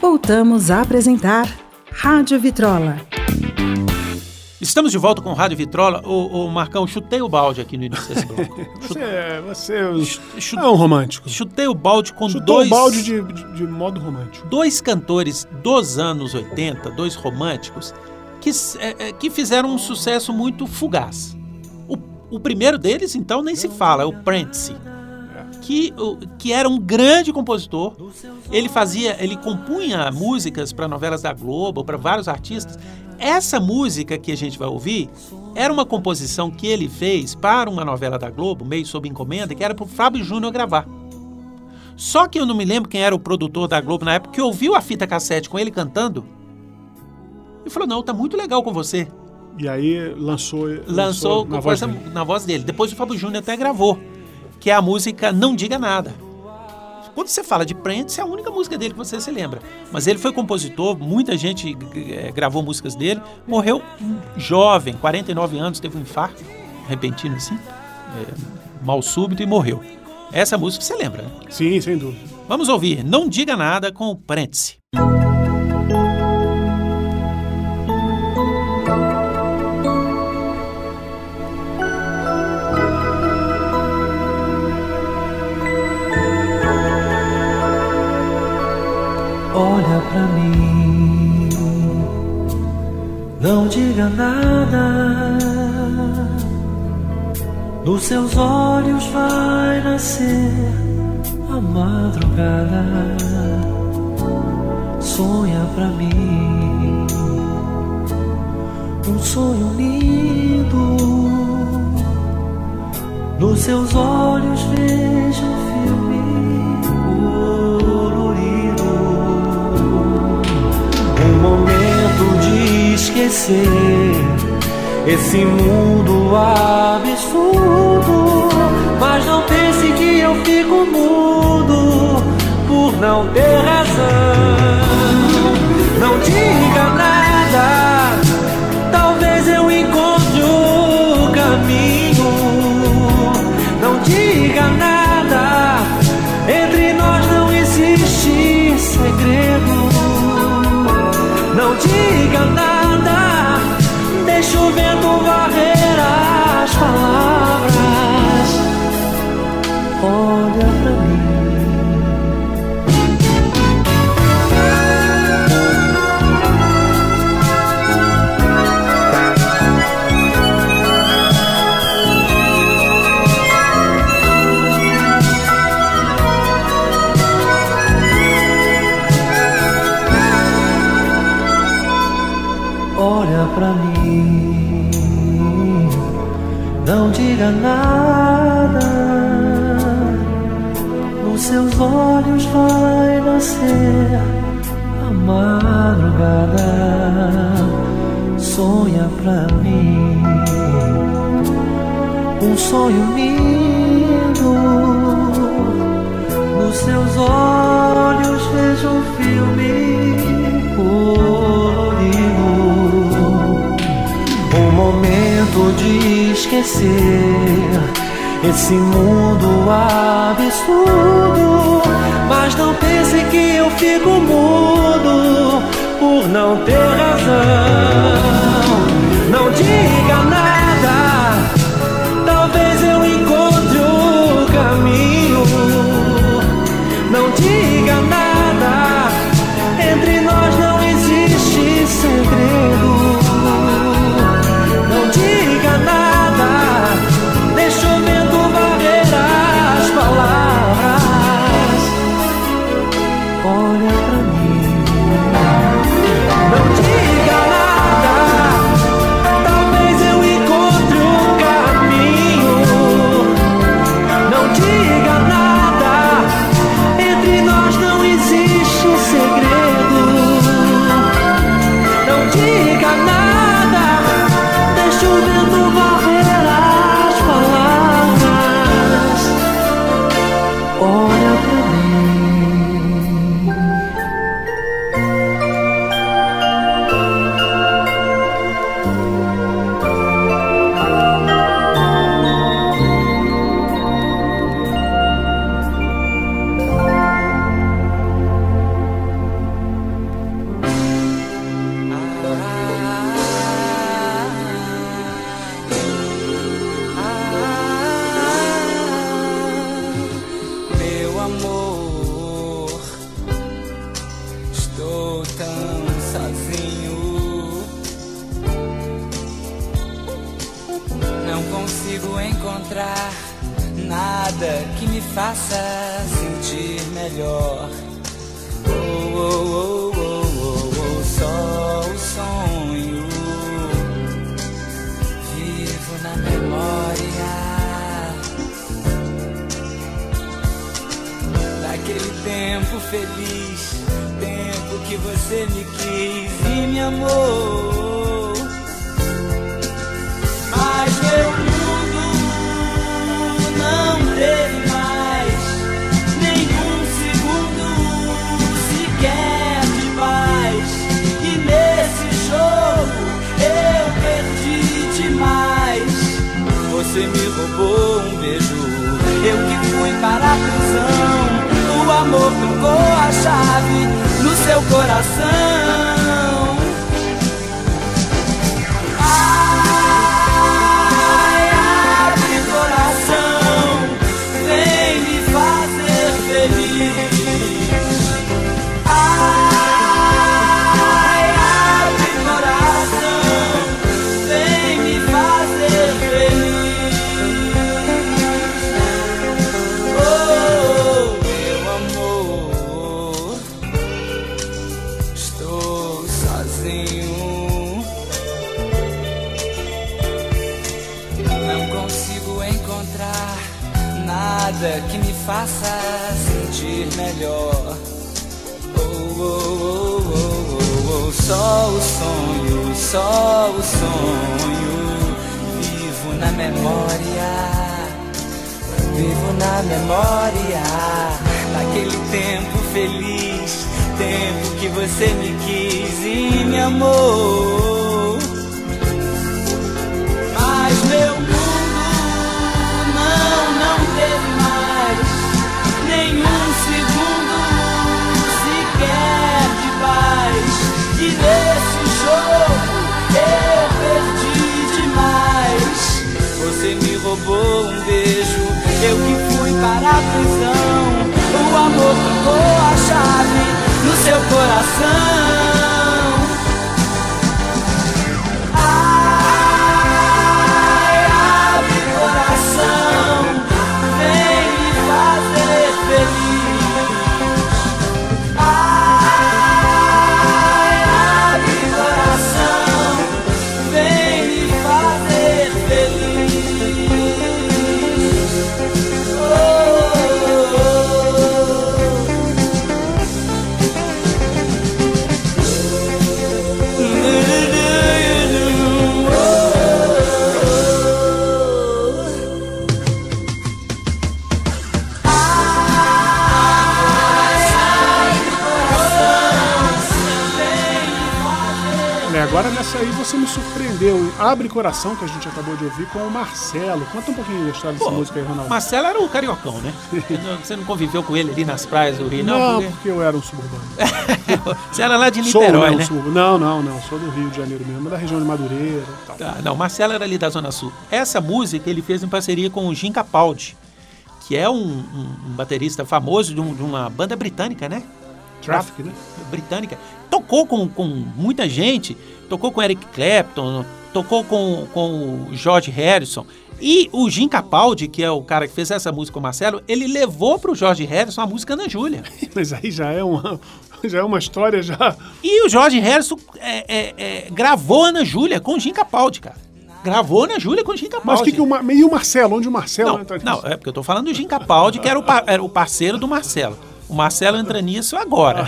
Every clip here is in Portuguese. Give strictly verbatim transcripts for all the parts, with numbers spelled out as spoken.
Voltamos a apresentar Rádio Vitrola. Estamos de volta com o Rádio Vitrola. Ô, ô Marcão, chutei o balde aqui no início desse bloco. você você Chute, é um romântico. Chutei o balde com Chutou dois... o balde de, de, de modo romântico. Dois cantores dos anos oitenta, dois românticos, que, é, que fizeram um sucesso muito fugaz. O, o primeiro deles, então, nem se fala, é o Prentice. Que, que era um grande compositor. Ele fazia, ele compunha músicas para novelas da Globo, para vários artistas. Essa música que a gente vai ouvir era uma composição que ele fez para uma novela da Globo, meio sob encomenda, que era para o Fábio Júnior gravar. Só que eu não me lembro quem era o produtor da Globo na época, que ouviu a fita cassete com ele cantando e falou, não, tá muito legal com você. E aí lançou, lançou, lançou na, com voz essa, na voz dele. Depois o Fábio Júnior até gravou, que é a música Não Diga Nada. Quando você fala de Prentice, é a única música dele que você se lembra. Mas ele foi compositor, muita gente é, gravou músicas dele. Morreu jovem, quarenta e nove anos, teve um infarto repentino assim, é, mal súbito, e morreu. Essa música você lembra, né? Sim, sem dúvida. Vamos ouvir Não Diga Nada com o Prentice. Olha pra mim, não diga nada. Nos seus olhos vai nascer a madrugada. Sonha pra mim um sonho lindo. Nos seus olhos vejo um filme colorido. Um momento de esquecer esse mundo absurdo. Mas não pense que eu fico mudo por não ter razão. Não diga nada, talvez eu encontre o caminho. Não diga nada, entre nós não existe segredo. Não diga nada, deixa o vento varrer as palavras. Olha pra mim. Olha pra mim, não diga nada. Nos seus olhos vai nascer a madrugada. Sonha pra mim um sonho lindo. Nos seus olhos vejo um filme colorido. Um momento de esquecer esse mundo absurdo. Mas não pense que eu fico mudo por não ter razão. Não diga nada, talvez eu encontre o caminho. Não diga nada, entre nós não existe segredo. Não diga nada, deixa o vento varrer as palavras. Olha pra mim. Não diga nada, talvez eu encontre o caminho. Não diga nada, entre nós não existe segredo. Não diga nada, deixa o vento varrer as palavras. Olha pra mim. estou tão sozinho. Não consigo encontrar nada que me faça sentir melhor. Oh, oh, oh, oh, oh, oh, só o sonho. Vivo na memória daquele tempo feliz, tempo que você me quis e me amou. Mas meu mundo não teve mais nenhum segundo sequer de paz. E nesse jogo eu perdi demais. Você me roubou um beijo, eu que fui para a prisão. O amor trocou a chave no seu coração. Ai, abre coração, vem me fazer feliz. Ai, abre coração, vem me fazer feliz. Oh, meu amor, estou sozinho. Não consigo encontrar nada que me faça sentir melhor. Oh, oh, oh, oh, oh, oh. Só o sonho, só o sonho. Vivo na memória, vivo na memória daquele tempo feliz, tempo que você me quis e me amou. Mas meu mundo não, não teve mais nenhum segundo sequer de paz. E nesse jogo eu perdi demais. Você me roubou um beijo, eu que fui para a prisão. O amor trocou a chave no seu coração. Ai, abre coração, vem me fazer feliz. Ai, abre coração, vem me fazer feliz. Oh, oh, Agora nessa aí você me surpreendeu. Abre Coração, que a gente acabou de ouvir, com o Marcelo. Conta um pouquinho da história dessa Pô, música aí, Ronaldo. Marcelo era o cariocão, né? Você não conviveu com ele ali nas praias do Rio, não? Não, porque, porque eu era um suburbano. Você era lá de Sou, Niterói, né, um né? suburbano. Não, não, não. Sou do Rio de Janeiro mesmo, da região de Madureira e tal. Tá, não, Marcelo era ali da Zona Sul. Essa música ele fez em parceria com o Jim Capaldi, que é um, um, um baterista famoso de, um, de uma banda britânica, né? Traffic, né? Britânica. Tocou com, com muita gente, tocou com Eric Clapton, tocou com, com o George Harrison. E o Jim Capaldi, que é o cara que fez essa música com o Marcelo, ele levou pro George Harrison a música Ana Júlia. Mas aí já é uma, já é uma história já... E o George Harrison é, é, é, gravou Ana Júlia com o Jim Capaldi, cara. Gravou Ana Júlia com o Jim Capaldi. Mas que que o, Mar- e o Marcelo? Onde o Marcelo Não, entra? não, é porque eu tô falando do Jim Capaldi, que era o, pa- era o parceiro do Marcelo. O Marcelo entra nisso agora.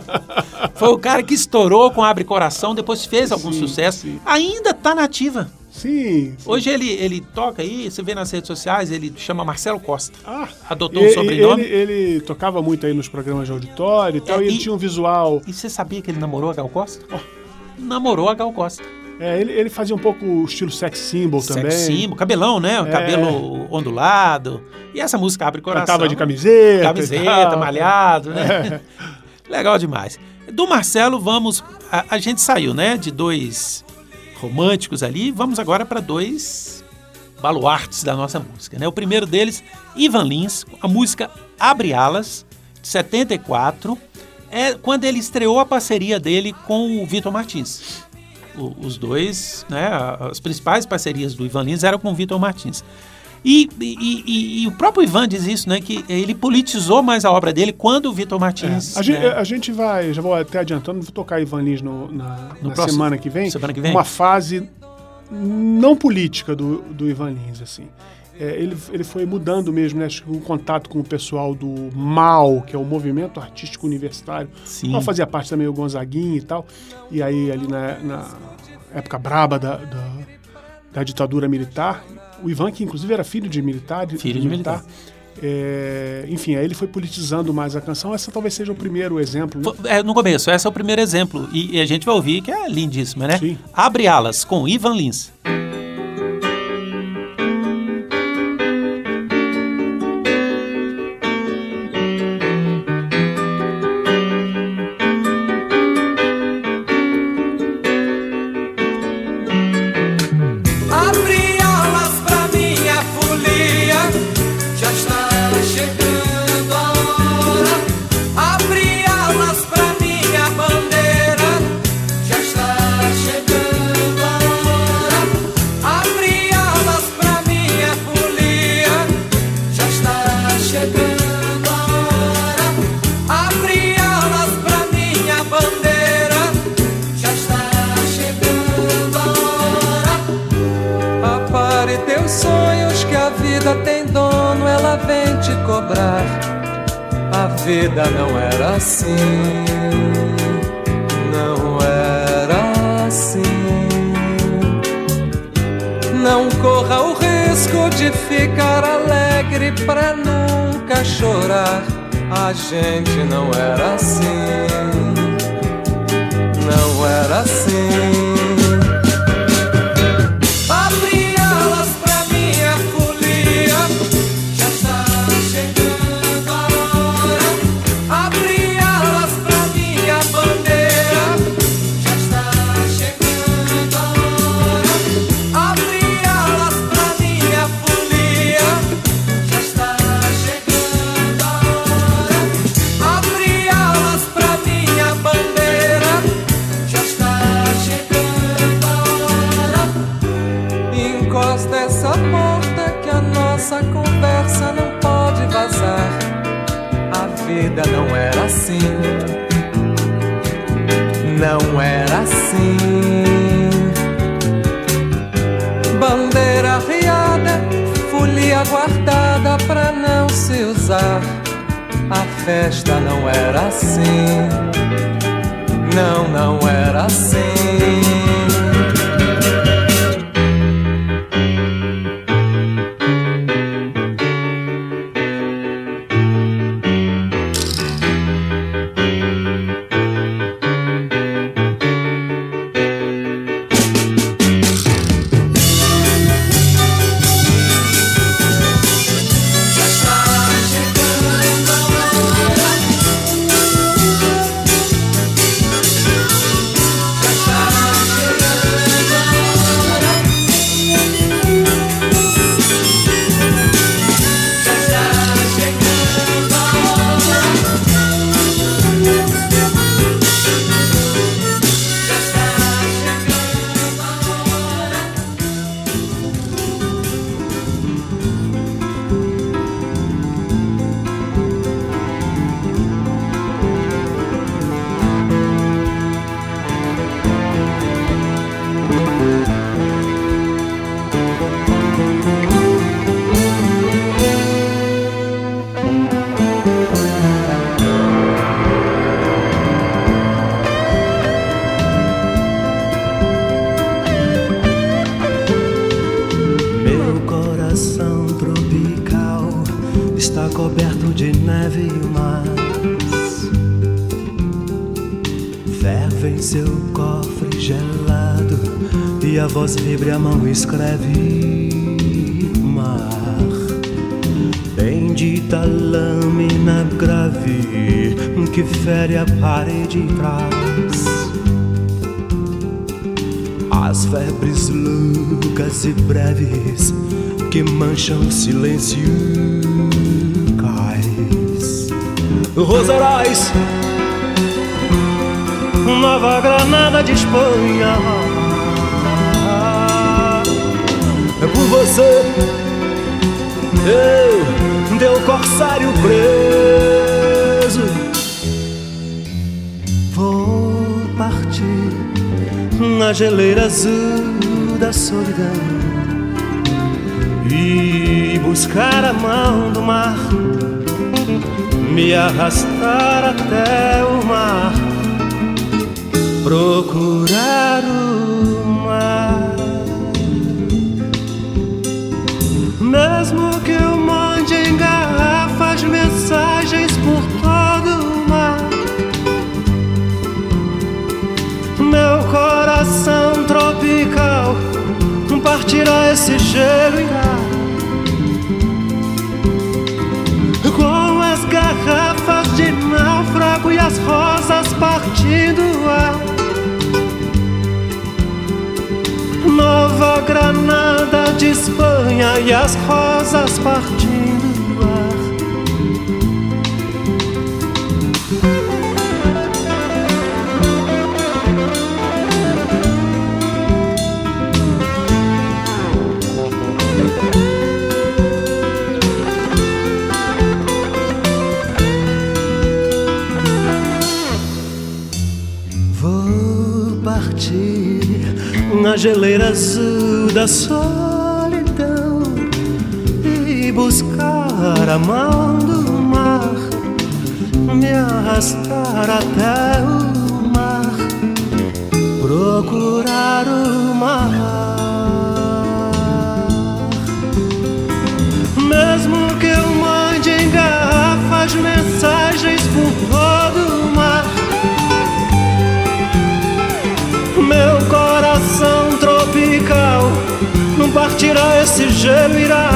Foi o cara que estourou com Abre Coração, depois fez algum Sim, sucesso. sim. Ainda tá nativa. Sim. sim. Hoje ele, ele toca aí, você vê nas redes sociais, ele chama Marcelo Costa. Ah, Adotou e- um sobrenome. Ele, ele tocava muito aí nos programas de auditório e tal, É, e ele e- tinha um visual... E você sabia que ele namorou a Gal Costa? Namorou a Gal Costa. É, ele, ele fazia um pouco o estilo sex symbol também. Sex symbol, cabelão, né? O É. cabelo ondulado. E essa música Abre Coração. Cantava de camiseta. e Camiseta, tal. malhado, né? É. Legal demais. Do Marcelo, vamos... A, a gente saiu, né? De dois românticos ali. Vamos agora para dois baluartes da nossa música, né? O primeiro deles, Ivan Lins, a música Abre Alas, de setenta e quatro. é quando ele estreou a parceria dele com o Vitor Martins. O, os dois, né, as principais parcerias do Ivan Lins eram com o Vitor Martins. E, e, e, e o próprio Ivan diz isso, né, que ele politizou mais a obra dele quando o Vitor Martins... É, a, gente, né, a gente vai, já vou até adiantando, vou tocar Ivan Lins no, na, no na próximo, semana que vem, semana que vem, uma fase não política do, do Ivan Lins, assim. É, ele, ele foi mudando mesmo, né, acho que o contato com o pessoal do M A U, que é o Movimento Artístico Universitário. Sim. Ela fazia parte também o Gonzaguinha e tal, e aí ali na, na época braba da, da, da ditadura militar, o Ivan, que inclusive era filho de militar, de, filho de de militar, militar. É, enfim, aí ele foi politizando mais a canção. Essa talvez seja o primeiro exemplo, né? É, no começo, esse é o primeiro exemplo. E, e a gente vai ouvir que é lindíssima, né? Sim. Abre Alas, com Ivan Lins. Tem dono, ela vem te cobrar. A vida não era assim, não era assim. Não corra o risco de ficar alegre pra nunca chorar. A gente não era assim, não era assim. Conversa não pode vazar. A vida não era assim, não era assim. Bandeira riada, folia guardada pra não se usar. A festa não era assim, não, não era assim. coberto de neve e mar. Ferve em seu cofre gelado e a voz vibra e a mão escreve mar. Bendita lâmina grave que fere a parede de trás. As febres loucas e breves que mancham o silêncio cais. Rosarais Nova Granada de Espanha. É por você, eu, teu corsário preso, vou partir na geleira azul da solidão e buscar a mão do mar, me arrastar até o mar, procurar o mar. Mesmo que eu mande em garrafas mensagens por todo o mar, meu coração tropical partirá esse gelo irá, com as garrafas de náufrago e as rosas partindo o ar. Nova Granada de Espanha e as rosas partindo o ar. Vou partir na geleira azul da solidão e buscar a mão do mar, me arrastar até o mar, procurar o mar. Mesmo que eu mande em garrafas mensagens por todo o mar, meu coração tropical não partirá, esse gelo irá,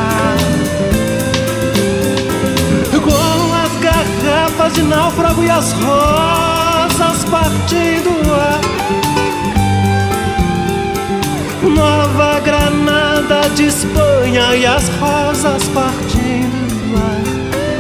com as garrafas de náufrago e as rosas partindo o ar. Nova Granada de Espanha e as rosas partindo o ar.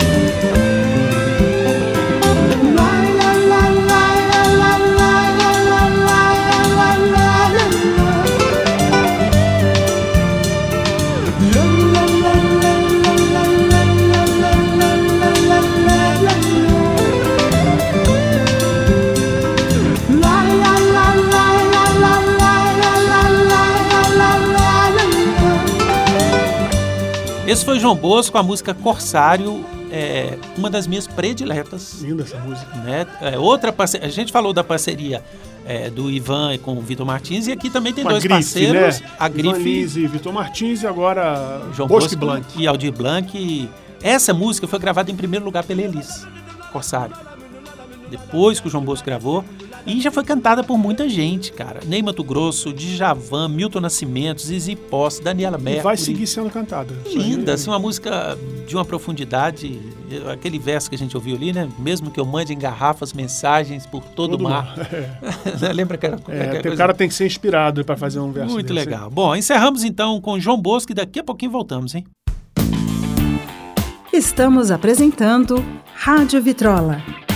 Esse foi João Bosco com a música Corsário, é, uma das minhas prediletas. Linda essa música. Né? É, outra parceria, a gente falou da parceria é, do Ivan com o Vitor Martins, e aqui também tem com dois a Grife, parceiros. Né? A Grife, Ivan Lins e Vitor Martins, e agora João Bosco, Bosco Blanc. e Aldir Blanc. Essa música foi gravada em primeiro lugar pela Elis, Corsário. Depois que o João Bosco gravou, e já foi cantada por muita gente, cara. Ney Matogrosso, Djavan, Milton Nascimento, Zizi Posse, Daniela Mercury. E vai seguir sendo cantada. Linda, assim, uma música de uma profundidade. Aquele verso que a gente ouviu ali, né? Mesmo que eu mande em garrafas mensagens por todo o mar. É. Lembra que era... É, que o cara tem que ser inspirado para fazer um verso muito desse. legal. Bom, encerramos então com João Bosco e daqui a pouquinho voltamos, hein? Estamos apresentando Rádio Vitrola.